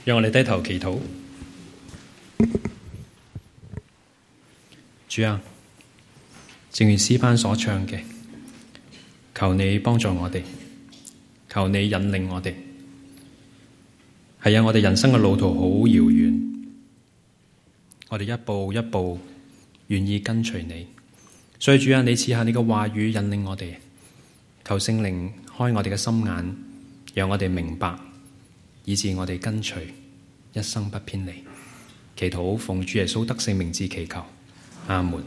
讓我哋低頭祈禱。主啊，正如詩班所唱嘅，求你幫助我哋，求你引領我哋。係啊，我哋人生嘅路途好遙遠，我哋一步一步願意跟隨你。所以主啊，你賜下你嘅話語引領我哋，求聖靈開我哋嘅心眼，讓我哋明白，以致我哋跟隨，一生不偏離。祈禱奉主耶穌得勝名字祈求，阿門。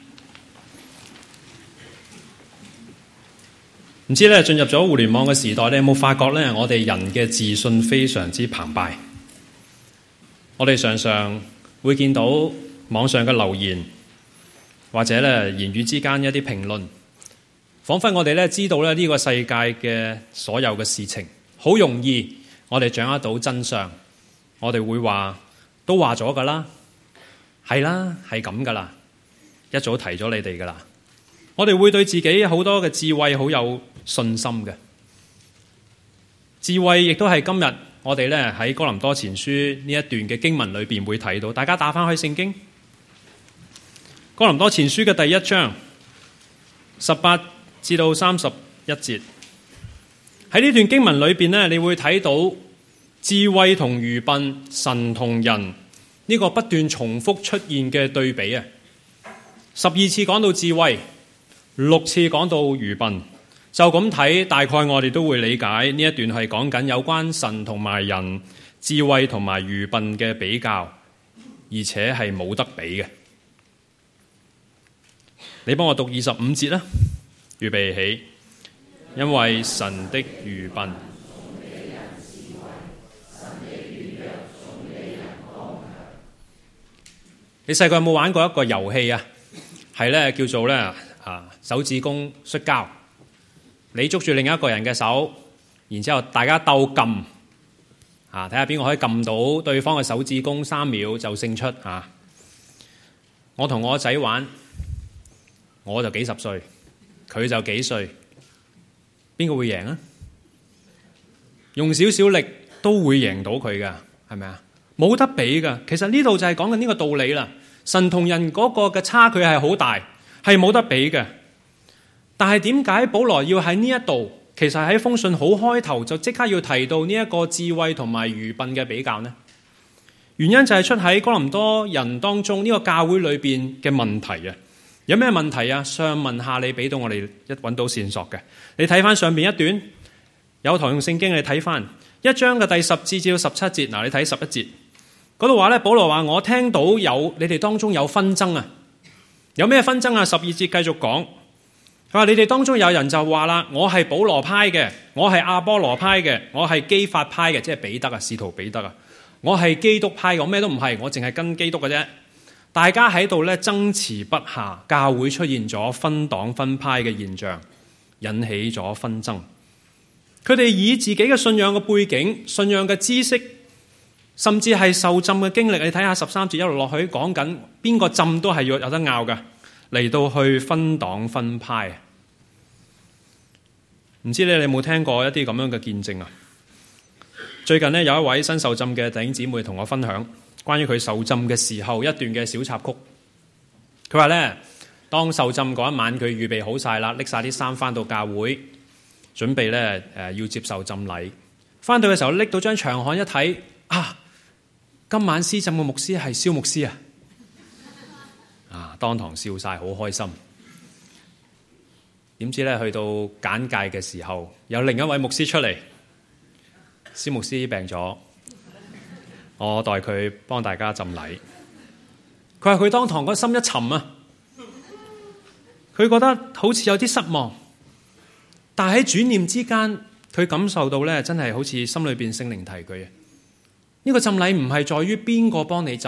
唔知咧，進入咗互聯網嘅時代，你有冇發覺咧？我哋人嘅自信非常之澎湃。我哋常常會見到網上嘅留言，或者咧言語之間一啲評論，彷彿我哋咧知道咧呢個世界嘅所有嘅事情，好容易我哋掌握到真相。我哋會話都話咗㗎啦，係啦，係咁㗎啦，一早提咗你哋㗎啦。我哋會對自己好多嘅智慧好有信心嘅。智慧亦都係今日我哋咧喺哥林多前書呢一段嘅經文裏邊會睇到。大家打翻去聖經哥林多前書嘅第一章18至到31節，喺呢段經文裏邊呢，你會睇到智慧同愚笨、神同人呢個不斷重複出現嘅對比啊。12次講到智慧，6次講到愚笨。就咁睇，大概我哋都會理解呢一段係講緊有關神同埋人、智慧同埋愚笨嘅比較，而且係冇得比嘅。你幫我讀25節啦，預備起。因為神的愚笨，你細個有冇玩過一個遊戲啊？係咧叫做咧手指公摔跤。你捉住另一個人嘅手，然之後大家鬥撳，睇下邊個可以撳到對方嘅手指公3秒就勝出。我同我仔玩，我就幾十歲，佢就幾歲，邊個會贏啊？用少少力都會贏到佢㗎，係咪啊？冇得比㗎。其實呢度就係講緊呢個道理啦。神同人嗰個嘅差距係好大，係冇得比嘅。但係點解保羅要喺呢一度，其實喺封信好開頭就即刻要提到呢一個智慧同埋愚笨嘅比較呢？原因就係出喺哥林多人當中呢個教會裏邊嘅問題啊。有咩問題啊？上文下理俾到我哋一揾到線索嘅。你睇翻上邊一段，有台用聖經，你睇翻1章嘅第10節至到17節。嗱，你睇11節嗰度話咧，保羅話我聽到有你哋當中有紛爭啊。有咩紛爭啊？12節繼續講。佢話你哋當中有人就話啦，我係保羅派嘅，我係亞波羅派嘅，我係基法派嘅，即係彼得啊，使徒彼得啊，我係基督派嘅，我咩都唔係，我淨係跟基督嘅啫。大家喺度咧爭持不下，教會出現咗分黨分派嘅現象，引起咗紛爭。佢哋以自己嘅信仰嘅背景、信仰嘅知識，甚至係受浸嘅經歷，你睇下13節一路落去講緊邊個浸都係有得拗㗎，嚟到去分黨分派。唔知你有冇聽過一啲咁樣嘅見證啊？最近呢，有一位新受浸嘅弟兄姊妹同我分享關於佢受浸嘅時候一段嘅小插曲。佢話呢，當受浸嗰一晚，佢預備好晒啦，拎晒啲衫翻到教會，準備呢要接受浸禮。翻到嘅時候拎到張長刊一睇，今晚施浸嘅牧師係蕭牧師啊！當堂笑晒，好開心。點知咧，去到簡介嘅時候，有另一位牧師出嚟。蕭牧師病咗，我代佢幫大家浸禮。佢話佢當堂個心一沉啊，佢覺得好似有啲失望。但係喺轉念之間，佢感受到咧，真係好似心裏邊聖靈提佢啊。呢個浸禮唔係在於邊個幫你浸，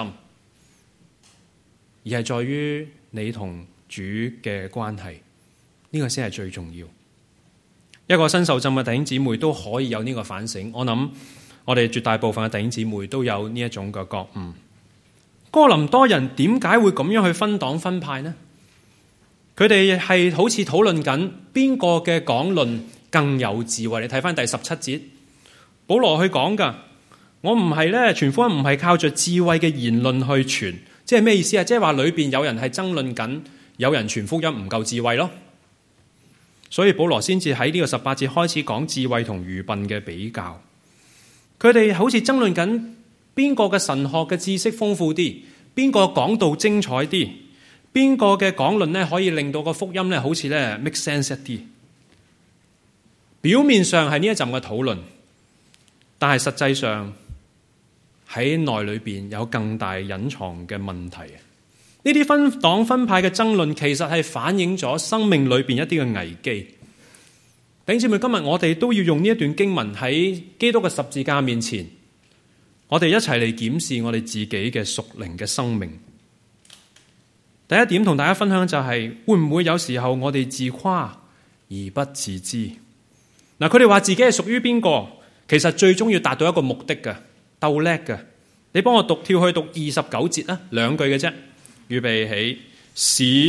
而係在於你同主嘅關係。呢個先係最重要。一個新受浸嘅弟兄姊妹都可以有呢個反省。我諗我哋絕大部分嘅弟兄姊妹都有呢一種嘅覺悟。哥林多人點解會咁樣去分黨分派呢？佢哋係好似討論緊邊個嘅講論更有智慧。你睇翻第17節，保羅去講噶， 我唔係咧傳福音，唔係靠着智慧嘅言論去傳，即係咩意思啊？即係話裏邊有人係爭論緊，有人傳福音唔夠智慧咯。所以保羅先至喺呢個18節開始講智慧同愚笨嘅比較。佢哋好似爭論緊邊個嘅神學嘅知識豐富啲，邊個講道精彩啲，邊個嘅講論咧可以令到個福音咧好似咧 make sense 一啲。表面上係呢一陣嘅討論，但係實際上喺內裏邊有更大隱藏嘅問題。呢啲分黨分派嘅爭論，其實係反映咗生命裏邊一啲嘅危機。弟兄姊妹，今日我哋都要用呢一段經文喺基督嘅十字架面前，我哋一齊嚟檢視我哋自己嘅屬靈嘅生命。第一點同大家分享就係，會唔會有時候我哋自誇而不自知？嗱，佢哋話自己係屬於邊個，其實最終要達到一個目的嘅，鬥叻嘅。你幫我跳去讀29節啦，2句嘅啫。預備起，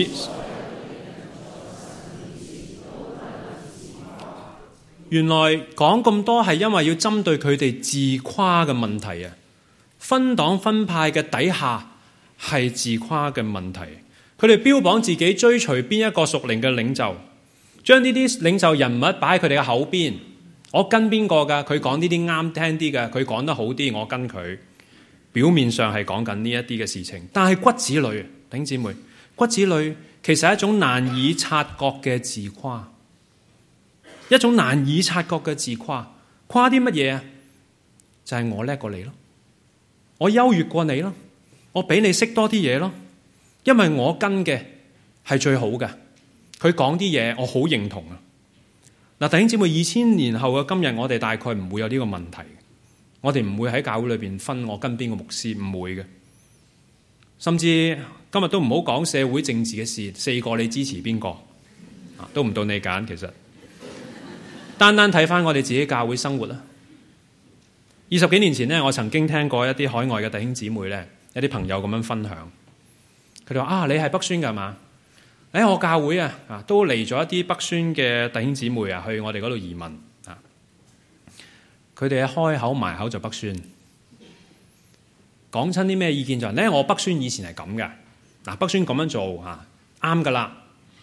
原來講咁多係因為要針對佢哋自誇嘅問題啊！分黨分派嘅底下係自誇嘅問題，佢哋標榜自己追隨邊一個屬靈嘅領袖，將呢啲領袖人物擺喺佢哋嘅口邊，我跟邊個㗎？佢講呢啲啱聽啲嘅，佢講得好啲，我跟佢。表面上係講緊呢一啲嘅事情，但係骨子裏，弟兄姊妹，骨子裏其實係一種難以察覺嘅自誇，一種難以察覺嘅自誇。誇啲乜嘢啊？就係我叻過你咯，我優越過你咯，我比你識多啲嘢咯，因為我跟嘅係最好嘅，佢講啲嘢我好認同啊。嗱，弟兄姊妹，2000年後嘅今日，我哋大概唔會有呢個問題。我哋唔會喺教會裏邊分我跟邊個牧師，唔會嘅。甚至今日都唔好講社會政治嘅事，4個你支持邊個都唔到你揀。其實單單睇翻我哋自己教會生活啦。20幾年前呢，我曾經聽過一啲海外嘅弟兄姊妹呢，一啲朋友咁樣分享，佢哋話你係北宣㗎嘛？我教會都嚟咗一啲北宣嘅弟兄姊妹去我哋嗰度移民。佢哋一開口埋口就北宣，講親啲咩意見就係我北宣以前係咁嘅，北宣咁樣做啱噶啦，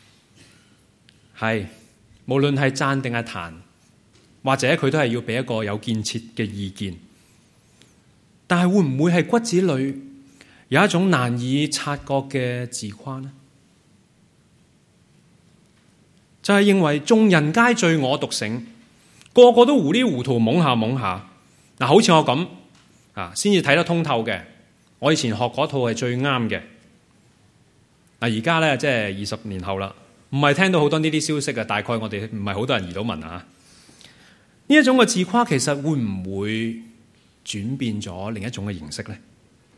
係無論係讚定係彈，或者佢都係要俾一個有建設嘅意見。但係會唔會係骨子裏有一種難以察覺嘅自誇呢？就係認為眾人皆醉我獨醒。個個都糊裡糊塗懵下懵下，好似我咁先至睇得通透嘅。我以前學嗰套係最啱嘅。而家咧即係20年後啦，唔係聽到好多呢啲消息嘅。大概我哋唔係好多人移到民啊。呢一種嘅自誇其實會唔會轉變咗另一種嘅形式呢？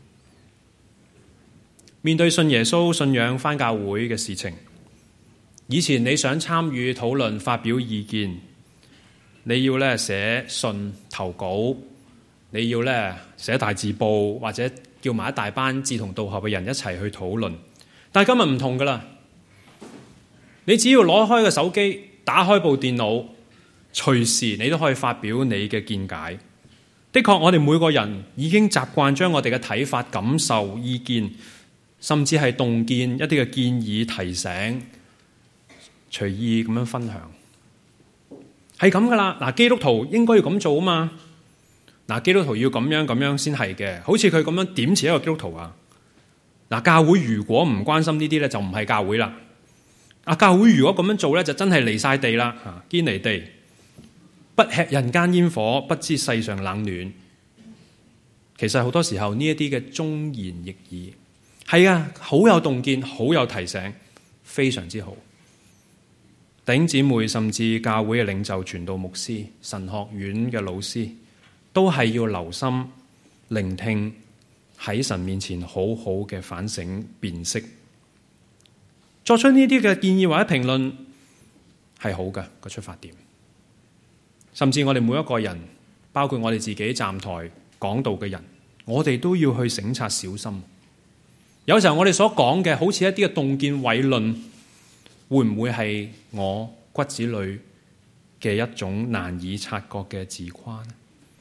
面對信耶穌、信仰、返教會嘅事情，以前你想參與討論、發表意見，你要咧寫信投稿，你要咧寫大字報，或者叫埋一大班志同道合嘅人一齊去討論。但係今日唔同噶啦，你只要攞開個手機，打開部電腦，隨時你都可以發表你嘅見解。的確，我哋每個人已經習慣將我哋嘅睇法、感受、意見，甚至係洞見一啲嘅建議、提醒，隨意咁樣分享。係咁噶啦，基督徒應該要咁做啊嘛。基督徒要咁樣先係嘅，好似佢咁樣點似一個基督徒啊。教會如果唔關心呢啲咧，就唔係教會啦。教會如果咁樣做咧，就真係離晒地啦，堅離地，不吃人間煙火，不知世上冷暖。其實好多時候呢一啲嘅忠言逆耳，係啊，好有洞見，好有提醒，非常之好。弟兄姊妹，甚至教會嘅領袖、傳道牧師、神學院嘅老師，都係要留心聆聽，喺神面前好好嘅反省辨識，作出呢啲嘅建議或者評論係好嘅個出發點。甚至我哋每一個人，包括我哋自己站台講道嘅人，我哋都要去省察小心。有時候我哋所講嘅好似一啲嘅洞見偉論，會唔會係我骨子裏嘅一種難以察覺嘅自誇呢？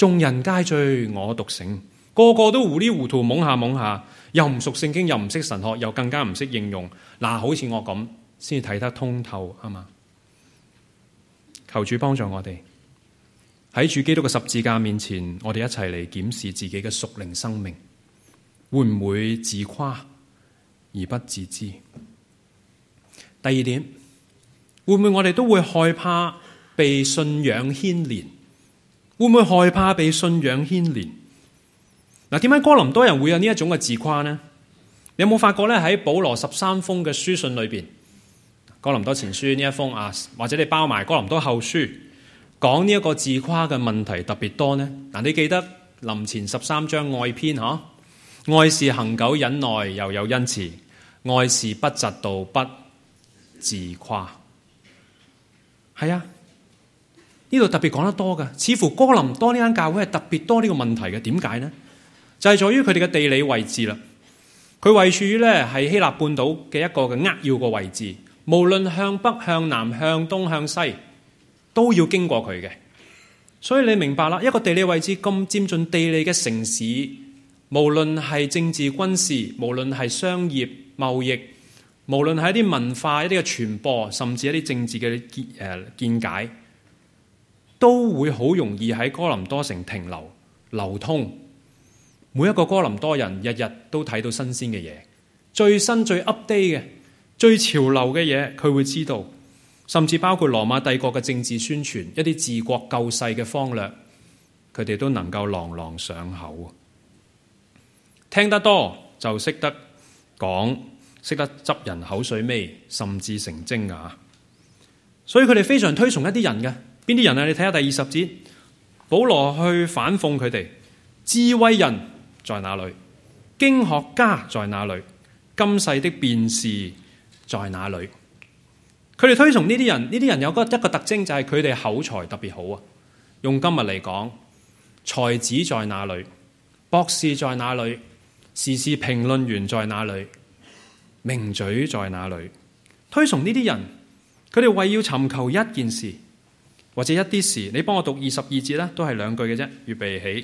眾人皆醉我獨醒，個個都糊裡糊塗懵下懵下，又唔熟聖經，又唔識神學，又更加唔識應用。嗱，好似我咁先至睇得通透啊嘛！求主幫助我哋喺主基督嘅十字架面前，我哋一齊嚟檢視自己嘅屬靈生命，會唔會自誇而不自知？第二點，會唔會我哋都會害怕被信仰牽連？會唔會害怕被信仰牽連？嗱，點解哥林多人會有呢一種嘅自誇呢？你有冇發覺咧？喺保羅13封嘅書信裏邊，哥林多前書呢一封啊，或者你包埋哥林多後書，講呢一個自誇嘅問題特別多呢？嗱，你記得林前13章愛篇嗬？愛是恒久忍耐，又有恩慈；愛是不嫉妒，不自誇。係啊，呢度特別講得多㗎，似乎哥林多呢間教會係特別多呢個問題嘅。點解呢？就係在於佢哋嘅地理位置啦。佢位處於咧係希臘半島嘅一個嘅扼要個位置，無論向北、向南、向東、向西，都要經過佢嘅。所以你明白啦，一個地理位置咁佔盡地理嘅城市，無論係政治軍事，無論係商業貿易，無論係一啲文化、一啲嘅傳播，甚至一啲政治嘅見解，都會好容易喺哥林多城停留、流通。每一個哥林多人日日都睇到新鮮嘅嘢，最新最 update 嘅、最潮流嘅嘢，佢會知道。甚至包括羅馬帝國嘅政治宣傳，一啲治國救世嘅方略，佢哋都能夠朗朗上口。聽得多就識得講，識得執人口水尾，甚至成精啊！所以佢哋非常推崇一啲人嘅，邊啲人啊？你睇下第20節，保羅去反諷佢哋：智慧人在哪裏？經學家在哪裏？今世的辯士在哪裏？佢哋推崇呢啲人，呢啲人有一個特徵，就係佢哋口才特別好啊！用今日嚟講，才子在哪裏？博士在哪裏？時事評論員在哪裏？名嘴在哪裏？推崇呢啲人，佢哋為要尋求一件事或者一啲事。你幫我讀22節啦，都係2句嘅啫。預備起。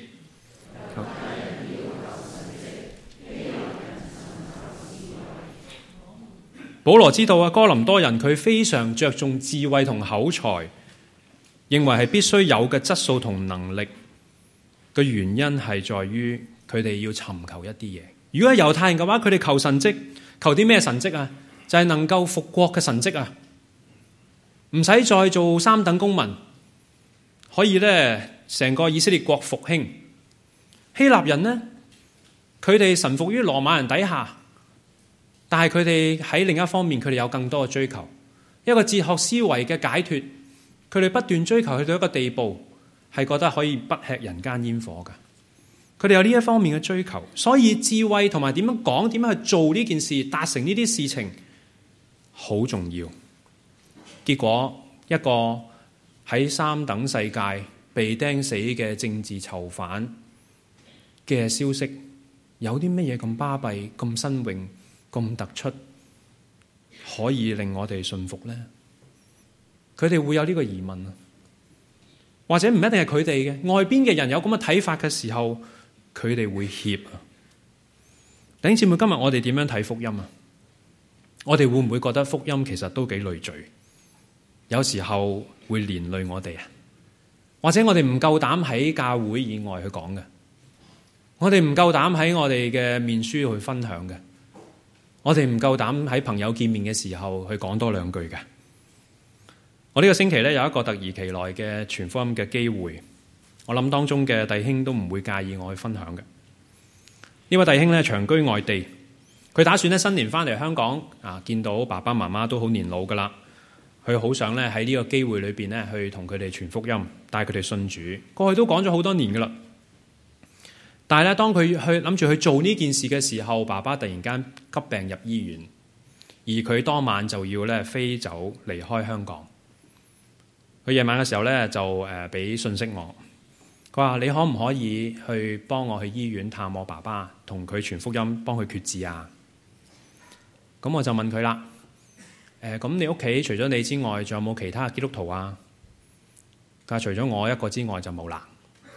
保羅知道啊，哥林多人佢非常着重智慧同口才，認為係必須有嘅質素同能力。嘅原因係在於佢哋要尋求一啲嘢。如果係猶太人嘅話，佢哋求神蹟，求啲咩神蹟啊？就係能夠復國嘅神蹟啊！唔使再做3等公民，可以咧成個以色列國復興。希臘人呢，佢哋臣服於羅馬人底下。但係佢哋喺另一方面，佢哋有更多嘅追求，一個哲學思維嘅解脫。佢哋不斷追求去到一個地步，係覺得可以不吃人間煙火㗎。佢哋有呢一方面嘅追求，所以智慧同埋點樣講、點樣去做呢件事、達成呢啲事情好重要。結果一個喺3等世界被釘死嘅政治囚犯嘅消息，有啲乜嘢咁巴閉、咁新穎、咁突出，可以令我哋信服呢？佢哋會有呢個疑問啊，或者唔一定係佢哋嘅，外邊嘅人有咁嘅睇法嘅時候，佢哋會怯啊。弟兄姊妹，今日我哋點樣睇福音啊？我哋會唔會覺得福音其實都幾累贅？有時候會連累我哋啊，或者我哋唔夠膽喺教會以外去講嘅，我哋唔夠膽喺我哋嘅面書去分享嘅。我哋唔夠膽喺朋友見面嘅時候去講多2句嘅。我呢個星期咧有一個突如其來嘅傳福音嘅機會，我諗當中嘅弟兄都唔會介意我去分享嘅。呢位弟兄咧長居外地，佢打算咧新年翻嚟香港啊，見到爸爸媽媽都好年老噶啦，佢好想咧喺呢個機會裏邊咧去同佢哋傳福音，帶佢哋信主。過去都講咗好多年噶啦。但係咧，當佢去諗住去做呢件事嘅時候，爸爸突然間急病入醫院，而佢當晚就要咧飛走離開香港。佢夜晚嘅時候咧就俾信息我，佢話：你可唔可以去幫我去醫院探我爸爸，同佢傳福音，幫佢決志啊？咁我就問佢啦，咁你屋企除咗你之外，仲有冇其他基督徒啊？佢話除咗我一個之外就冇啦。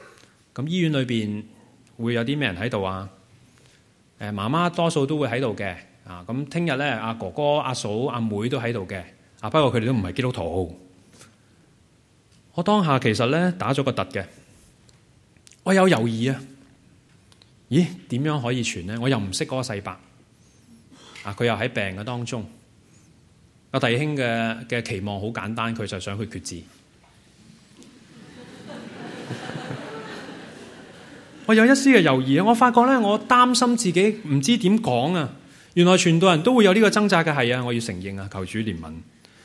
咁醫院裏邊會有啲咩人喺度啊？媽媽多數都會喺度嘅。咁聽日咧，阿哥哥、阿嫂、阿妹都喺度嘅。不過佢哋都唔係基督徒。我當下其實咧打咗個突嘅，我有猶豫啊。咦？點樣可以傳呢？我又唔識嗰個細伯。佢又喺病嘅當中。個弟兄嘅期望好簡單，佢就想去決志。我有一絲嘅猶豫啊！我發覺咧，我擔心自己唔知點講啊。原來傳道人都會有呢個掙扎嘅，係啊，我要承認啊，求主憐憫。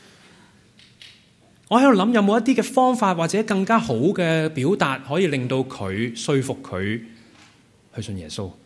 我喺度諗有冇一啲嘅方法或者更加好嘅表達，可以令到佢說服佢去信耶穌。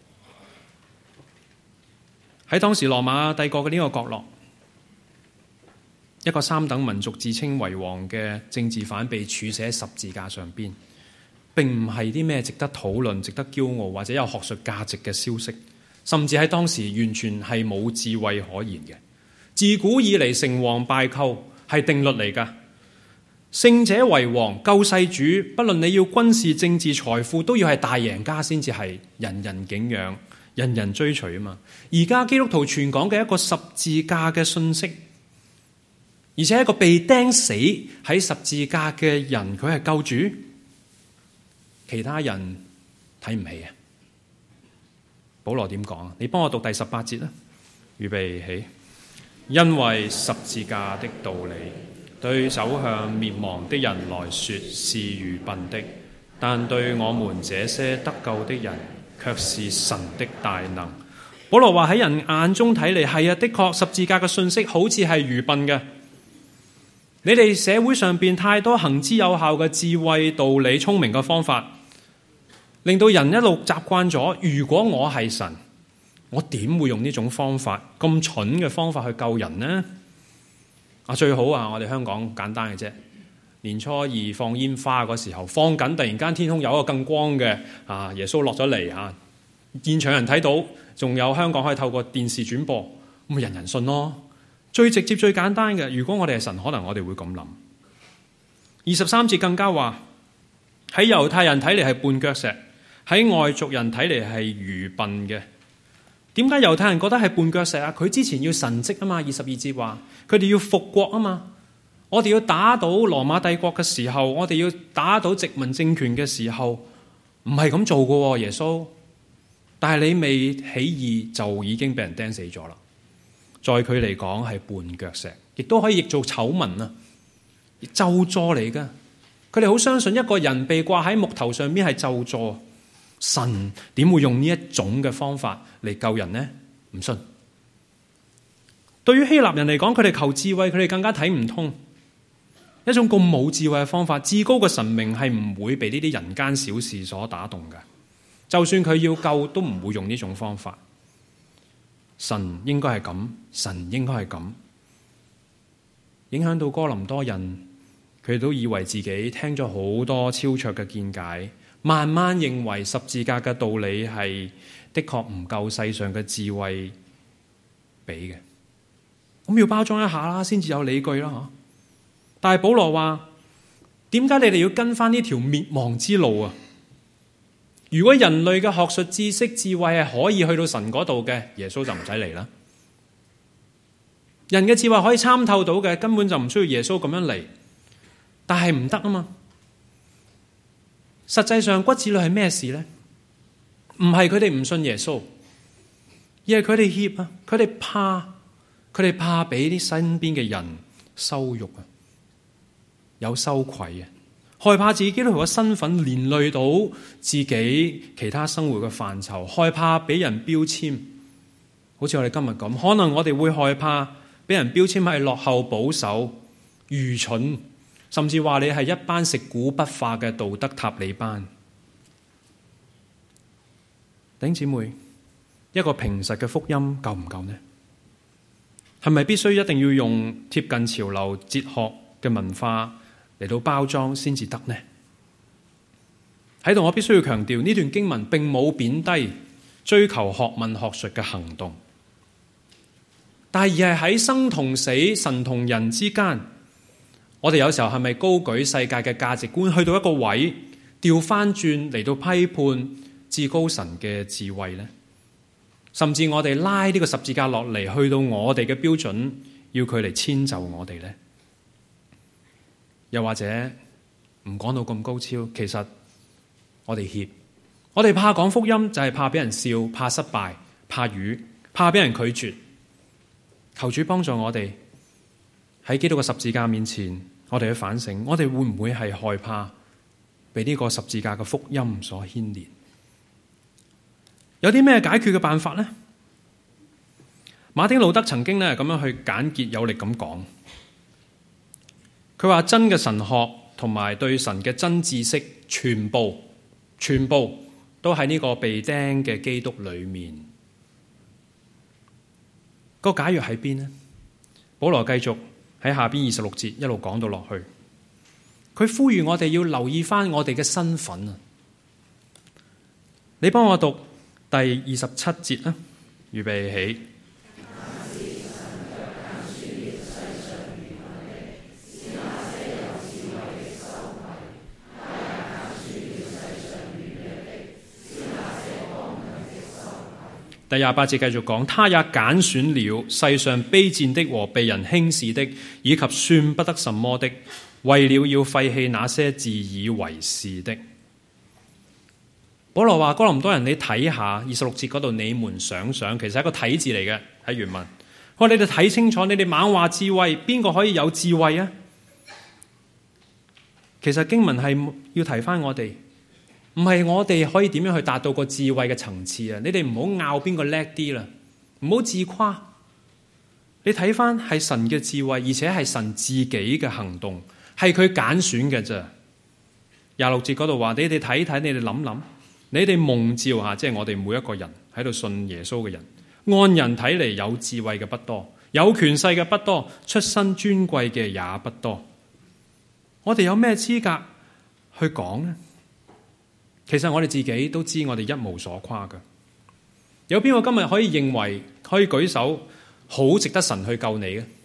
喺當時羅馬帝國嘅呢個角落，一個三等民族自稱為王嘅政治犯被處死喺十字架上邊，並唔係啲咩值得討論、值得驕傲或者有學術價值嘅消息，甚至喺當時完全係冇智慧可言嘅。自古以嚟，成王敗寇係定律嚟㗎，勝者為王，救世主，不論你要軍事、政治、財富，都要係大贏家先至係人人敬仰、人人追隨啊嘛。而家基督徒傳講嘅一個十字架嘅信息，而且一個被釘死喺十字架嘅人，佢係救主，其他人睇唔起啊。保羅點講啊？你幫我讀第18節啦，預備起。因為十字架的道理，對走向滅亡的人來說是愚笨的，但對我們這些得救的人卻是神的大能。保羅話喺人眼中睇嚟，係啊，的確十字架嘅信息好似係愚笨嘅。你哋社會上邊太多行之有效嘅智慧、道理、聰明嘅方法，令到人一路習慣咗。如果我係神，我點會用呢種方法，咁蠢嘅方法去救人呢？最好啊，我哋香港簡單嘅啫。年初二放煙花嗰時候，放緊突然間天空有一個更光嘅耶穌落咗嚟，現場人睇到，仲有香港可以透過電視轉播，咁人人信咯。最直接最簡單嘅，如果我哋係神，可能我哋會咁諗。23節更加話，喺猶太人睇嚟係絆腳石，喺外族人睇嚟係愚笨嘅。點解猶太人覺得係絆腳石啊？佢之前要神蹟啊嘛。22節話佢哋要復國啊嘛。我哋要打倒羅馬帝國嘅時候，我哋要打倒殖民政權嘅時候，唔係咁做嘅耶穌。但係你未起義就已經俾人釘死咗啦。在佢嚟講係絆腳石，亦都可以譯做醜聞啊，咒詛嚟噶。佢哋好相信一個人被掛喺木頭上面係咒詛。神點會用呢一種嘅方法嚟救人呢？唔信。對於希臘人嚟講，佢哋求智慧，佢哋更加睇唔通一種咁冇智慧嘅方法。至高嘅神明係唔會被呢啲人間小事所打動嘅，就算佢要救，都唔會用呢種方法。神應該係咁，神應該係咁，影響到哥林多人，佢哋都以為自己聽咗好多超卓嘅見解，慢慢認為十字架嘅道理係的確唔夠世上嘅智慧俾嘅，咁要包裝一下啦，先至有理據啦。但係保羅話，點解你哋要跟翻呢條滅亡之路啊？如果人類嘅學術知識智慧係可以去到神嗰度嘅，耶穌就唔使嚟啦。人嘅智慧可以參透到嘅，根本就唔需要耶穌咁樣嚟。但係唔得啊嘛。實際上骨子裏係咩事呢？唔係佢哋唔信耶穌，而係佢哋怯啊，佢哋怕俾啲身邊嘅人羞辱啊，有羞愧啊。害怕自己基督徒嘅身份連累到自己其他生活嘅範疇，害怕俾人標籤，好似我哋今日咁，可能我哋會害怕俾人標籤係落後、保守、愚蠢，甚至話你係一班食古不化嘅道德塔利班。弟兄姊妹，一個平實嘅福音夠唔夠呢？係咪必須一定要用貼近潮流哲學嘅文化嚟到包裝先至得呢？喺度我必須要強調，呢段經文並冇貶低追求學問學術嘅行動，但係而係喺生同死、神同人之間，我哋有時候係咪高舉世界嘅價值觀去到一個位， 調翻轉嚟到批判至高神嘅智慧呢？甚至我哋拉呢個十字架落嚟，去到我哋嘅標準，要佢嚟遷就我哋呢？又或者唔講到咁高超，其實我哋怯，我哋怕講福音，就係怕俾人笑，怕失敗，怕魚，怕俾人拒絕。求主幫助我哋喺基督嘅十字架面前，我哋去反省，我哋會唔會係害怕被呢個十字架嘅福音所牽連？有啲咩解決嘅辦法呢？馬丁路德曾經咁樣去簡潔有力咁講，佢話真嘅神學同埋對神嘅真知識，全部都喺呢個被釘嘅基督裏面。個解藥喺邊呢？保羅繼續喺下邊26節一路講到落去，佢呼籲我哋要留意翻我哋嘅身份啊！你幫我讀第27節啊，預備起。第28節繼續講，他也揀選了世上卑賤的和被人輕視的，以及算不得什麼的，為了要廢棄那些自以為是的。保羅話哥林多人，你睇下26節嗰度，你們想想，其實係一個睇字嚟嘅，喺原文。我話你哋睇清楚，你哋猛話智慧，邊個可以有智慧啊？其實經文係要提翻我哋。唔係我哋可以點樣去達到個智慧嘅層次啊！你哋唔好拗邊個叻啲啦，唔好自誇。你睇翻係神嘅智慧，而且係神自己嘅行動，係佢揀選嘅咋。26節嗰度話，你哋睇睇，你哋諗諗，你哋蒙召吓，即係我哋每一個人喺度信耶穌嘅人，按人睇嚟有智慧嘅不多，有權勢嘅不多，出身尊貴嘅也不多。我哋有咩資格去講呢？其實我哋自己都知，我哋一無所誇嘅。有邊個今日可以認為可以舉手好值得神去救你嘅？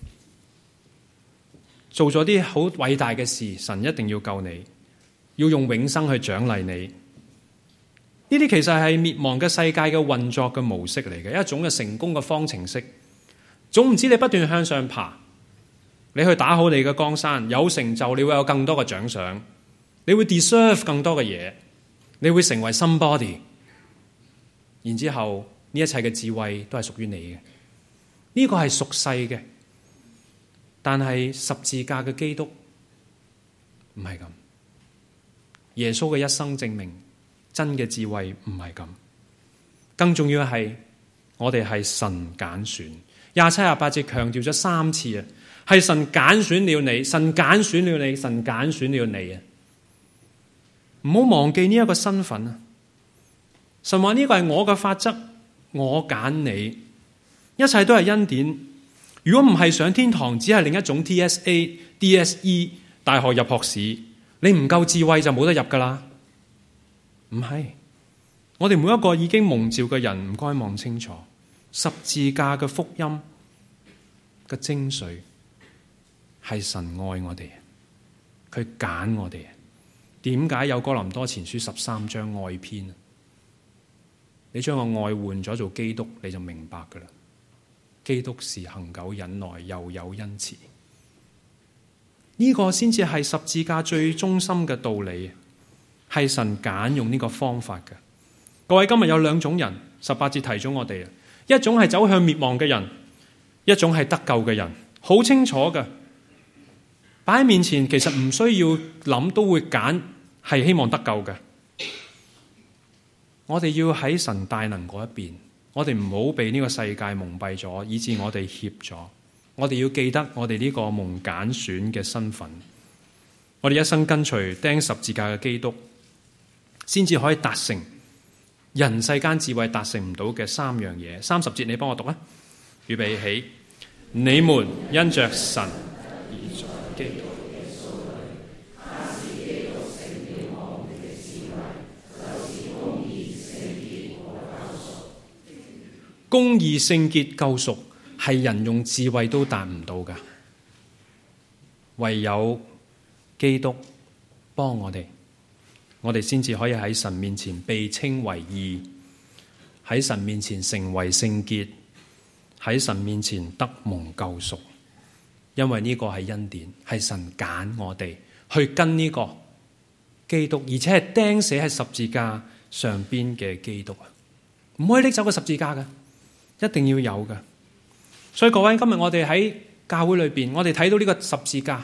做咗啲好偉大嘅事，神一定要救你，要用永生去獎勵你。呢啲其實係滅亡嘅世界嘅運作嘅模式嚟嘅，一種嘅成功嘅方程式。總唔知你不斷向上爬，你去打好你嘅江山，有成就，你會有更多嘅獎賞，你會 deserve 更多嘅嘢。你會成為 somebody， 然之後呢一切嘅智慧都係屬於你嘅。呢個係屬世嘅，但係十字架嘅基督唔係咁。耶穌嘅一生證明真嘅智慧唔係咁。更重要係我哋係神揀選。27、28節強調咗3次啊，係神揀選了你，神揀選了你，神揀選了你啊！唔好忘記呢一個身份啊！神話呢個係我嘅法則，我揀你，一切都係恩典。如果唔係上天堂，只係另一種 TSA、DSE 大學入學試，你唔夠智慧就冇得入噶啦。唔係，我哋每一個已經蒙召嘅人，唔該望清楚十字架嘅福音嘅精髓係神愛我哋，佢揀我哋。點解有哥林多前書13章愛篇？你將個愛換咗做基督，你就明白噶啦。基督是恒久忍耐，又有恩慈。呢個先至係十字架最中心嘅道理，係神揀用呢個方法嘅。各位，今日有兩種人，18節提咗我哋啊，一種係走向滅亡嘅人，一種係得救嘅人，好清楚嘅。擺喺面前，其實唔需要諗，都會揀係希望得救嘅。我哋要喺神大能嗰一邊，我哋唔好被呢個世界蒙蔽咗，以致我哋怯咗。我哋要記得我哋呢個蒙揀選嘅身份。我哋一生跟隨釘十字架嘅基督，先至可以達成人世間智慧達成唔到嘅3樣嘢。30節你幫我讀啊，預備起。你們因着神而在基督耶穌裏，他是基督成了我們的智慧，就是公義、聖潔和救贖。公義、聖潔、救贖係人用智慧都達唔到㗎，唯有基督幫我哋。 我哋先至可以喺神面前被稱為義，喺神面前成為聖潔，喺神面前得蒙救贖。因為呢個係恩典，係神揀我哋去跟呢個基督，而且係釘死喺十字架上邊嘅基督啊！唔可以拎走個十字架嘅，一定要有嘅。所以各位，今日我哋喺教會裏邊，我哋睇到呢個十字架，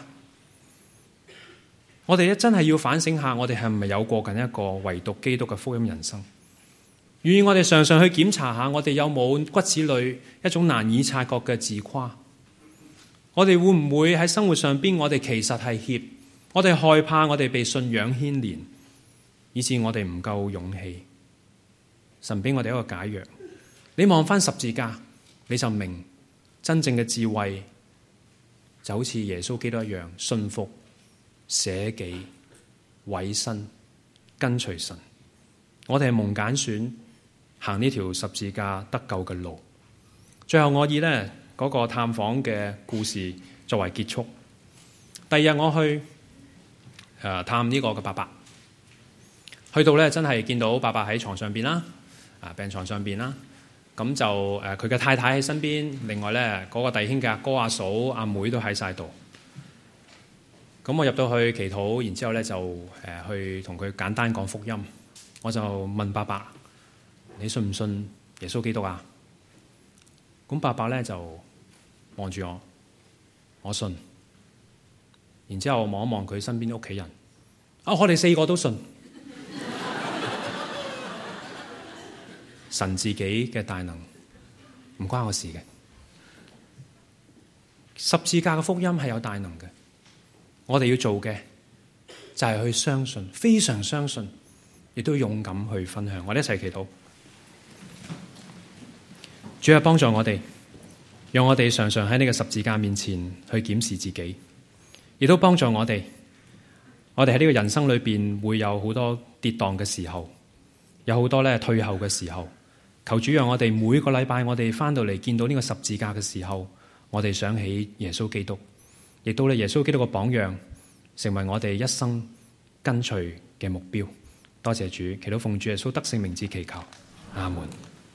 我哋真係要反省下，我哋係唔係有過緊一個唯獨基督嘅福音人生？願意我哋常常去檢查下，我哋有冇骨子裏一種難以察覺嘅自誇？我哋會唔會喺生活上邊，我哋其實係怯，我哋害怕我哋被信仰牽連，以致我哋唔夠勇氣。神俾我哋一個解藥，你望翻十字架，你就明真正嘅智慧就好似耶穌基督一樣，信服、捨己、委身、跟隨神。我哋係蒙揀選行呢條十字架得救嘅路。最後我以嗰個探訪嘅故事作為結束。第二日我去探呢個嘅伯伯，去到真係見到伯伯喺床上邊啦，病床上邊啦。咁就佢嘅太太喺身邊，另外嗰個弟兄嘅阿哥、阿嫂、阿妹都喺晒度。咁我入到去祈禱，然之後就去同佢簡單講福音。我就問伯伯：你信唔信耶穌基督啊？咁伯伯就望住我，我信。然之後望一望佢身邊啲屋企人，我哋4個都信。神自己嘅大能唔關我事嘅。十字架嘅福音係有大能嘅，我哋要做嘅就係去相信，非常相信，亦都勇敢去分享。我哋一齊祈禱。主啊，幫助我哋，讓我哋常常喺呢個十字架面前去檢視自己，亦都幫助我哋。我哋喺呢個人生裏邊會有好多跌宕嘅時候，有好多退後嘅時候。求主讓我哋每個禮拜，我哋翻到嚟見到呢個十字架嘅時候，我哋想起耶穌基督，亦都耶穌基督嘅榜樣，成為我哋一生跟隨嘅目標。多謝主，祈禱奉主耶穌得勝名字祈求，阿門。